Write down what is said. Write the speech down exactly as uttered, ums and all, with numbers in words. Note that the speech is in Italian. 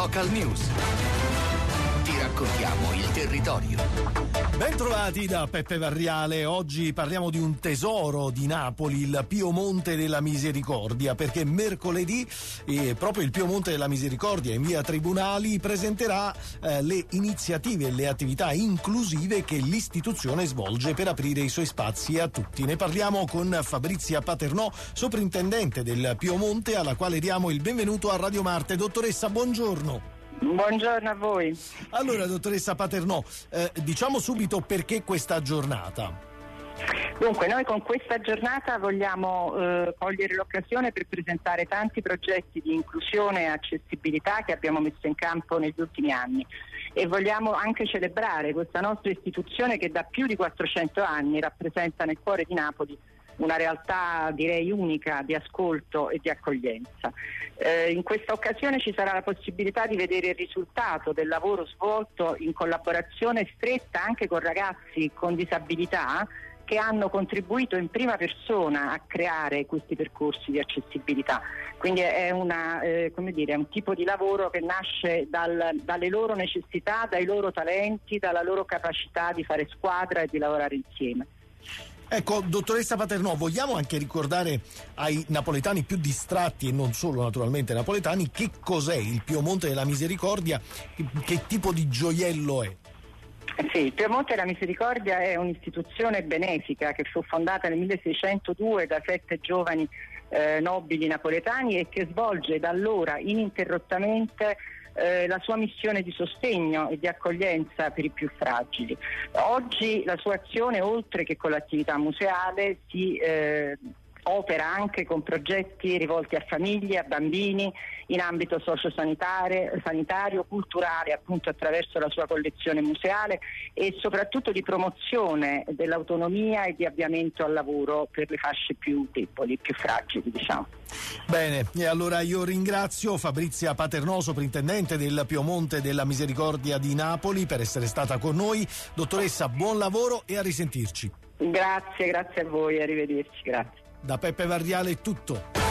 Local News. Ti raccontiamo il territorio. Bentrovati da Peppe Varriale. Oggi parliamo di un tesoro di Napoli, il Pio Monte della Misericordia, perché mercoledì eh, proprio il Pio Monte della Misericordia in via Tribunali presenterà eh, le iniziative e le attività inclusive che l'istituzione svolge per aprire i suoi spazi a tutti. Ne parliamo con Fabrizia Paternò, soprintendente del Pio Monte, alla quale diamo il benvenuto a Radio Marte. Dottoressa, buongiorno. Buongiorno a voi. Allora, dottoressa Paternò, eh, diciamo subito perché questa giornata. Dunque, noi con questa giornata vogliamo eh, cogliere l'occasione per presentare tanti progetti di inclusione e accessibilità che abbiamo messo in campo negli ultimi anni e vogliamo anche celebrare questa nostra istituzione che da più di quattrocento anni rappresenta nel cuore di Napoli una realtà direi unica di ascolto e di accoglienza. Eh, in questa occasione ci sarà la possibilità di vedere il risultato del lavoro svolto in collaborazione stretta anche con ragazzi con disabilità che hanno contribuito in prima persona a creare questi percorsi di accessibilità. Quindi è una, eh, come dire, è un tipo di lavoro che nasce dal, dalle loro necessità, dai loro talenti, dalla loro capacità di fare squadra e di lavorare insieme. Ecco, dottoressa Paternò, vogliamo anche ricordare ai napoletani più distratti e non solo naturalmente napoletani che cos'è il Pio Monte della Misericordia, che tipo di gioiello è? Sì, il Pio Monte della Misericordia è un'istituzione benefica che fu fondata nel milleseicentodue da sette giovani eh, nobili napoletani e che svolge da allora ininterrottamente Eh, la sua missione di sostegno e di accoglienza per i più fragili. Oggi la sua azione, oltre che con l'attività museale, si eh, opera anche con progetti rivolti a famiglie, a bambini, in ambito sociosanitario, sanitario, culturale, appunto attraverso la sua collezione museale e soprattutto di promozione dell'autonomia e di avviamento al lavoro per le fasce più deboli, più fragili, diciamo. Bene, e allora io ringrazio Fabrizia Paternò, soprintendente del Pio Monte della Misericordia di Napoli, per essere stata con noi. Dottoressa, buon lavoro e a risentirci. Grazie, grazie a voi, arrivederci, grazie. Da Peppe Varriale è tutto.